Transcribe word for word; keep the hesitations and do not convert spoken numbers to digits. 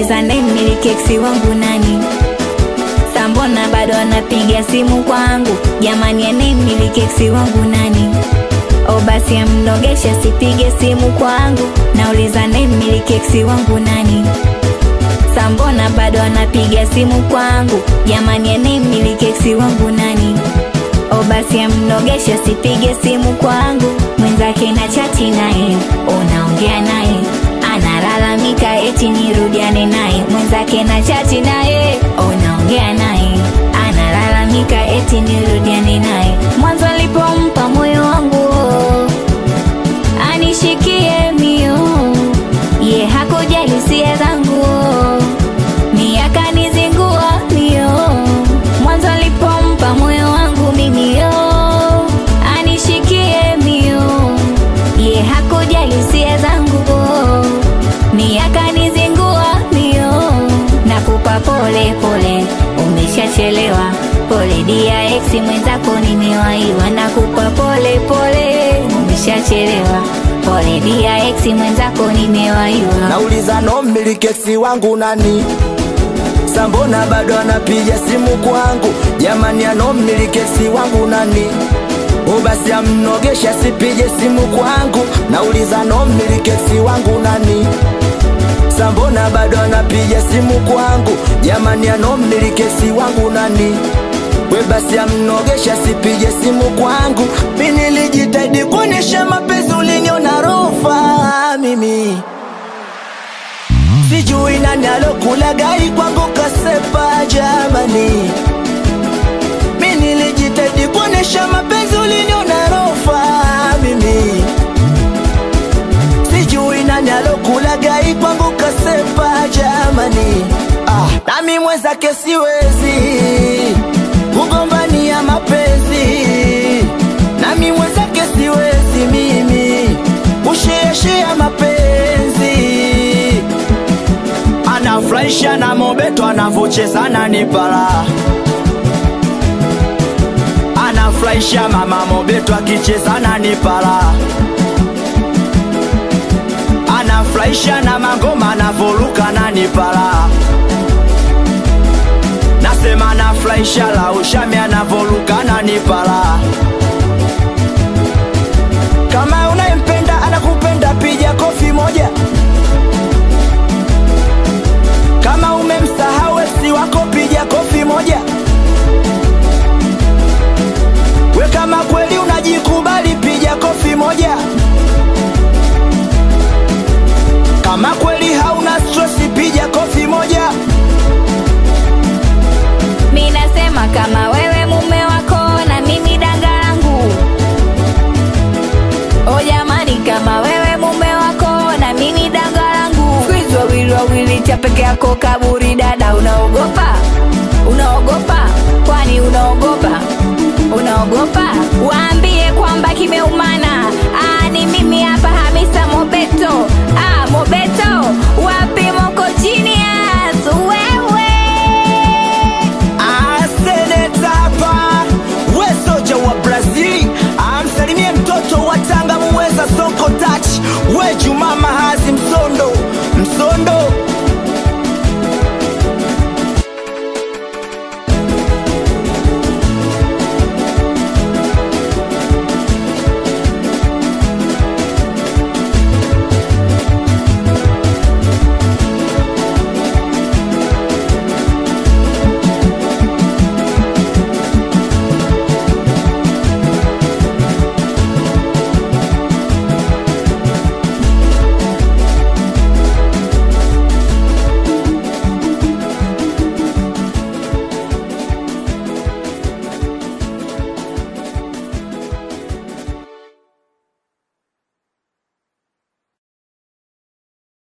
nauliza nimiliki ex wangu nani? Sambona bado anapiga simu kwangu, jamani nimiliki ex wangu nani? O basi amnogesha sipige simu kwangu, nauliza nimiliki ex wangu nani? Sambona bado anapiga simu kwangu, jamani nimiliki ex wangu nani? O basi amnogesha sipige simu kwangu, mwenzake na chati naye, unaongea naye, analalamika eti nirudiane naye. Mwenzake na chati naye, unaongea naye, analalamika eti nirudiane naye. Mwanzo alipompa moyo wangu anishikie mio, ye hakujali hisia zangu, ni akanizingua mio. Mwanzo alipompa moyo wangu mimi yo, anishikie mio, ye hakujali hisia zangu, ni akanizingua mio. Nakupa pole pole, umeshachelewa, pole dia ex mwenzako nimewaiwa. Nakupa pole pole, umeshachelewa, pole dia ex mwenzako nimewaiwa. Nauliza nomiliki ex wangu nani? Sambona bado anapiga simu kwangu, jamani anomiliki ex wangu nani? O basi amnogesha sipige simu kwangu, nauliza nomiliki ex wangu nani? Sambona bado anapiga simu kwangu, jamani anomiliki ex wangu nani? We basi amnogesha sipige simu kwangu, mimi nilijitahidi kuonesha mapenzi, uliniona rofa mimi. Sijui nani alokulagai kwangu kasepa jamani, mimi nilijitahidi kuonesha mapenzi, uliniona rofa mimi. Sijui nani alokulagai kwangu kasepa jamani, ah, nami mwenzake siwezi kugombania mapenzi, nami mwenzake siwezi mimi kusheshea mapenzi. Anafurahisha na mobeto anavocheza na nipala, anafurahisha mama mobeto akicheza na nipala, anafurahisha na mangoma anavoruka na nipala. Nasema anafurahisha la ushami anavoruka na nipala. Kama unayempenda anakupenda piga kofi moja, kama umemsahau si wako piga kofi moja. We kama kweli unajikubali piga kofi moja, kama kweli hauna stress piga kofi moja. Mimi nasema kama wewe mume wako na mimi danga langu, o jamani kama wewe mume wako na mimi danga langu. Squeeze wawili wawili cha peke yako kaburi dada, unaogopa? Unaogopa? Kwani unaogopa? Unaogopa? Waambie kwamba kimeumana. Ah, ni mimi hapa Hamisa Mobeto. Ah, Mobeto, wapi moko chini?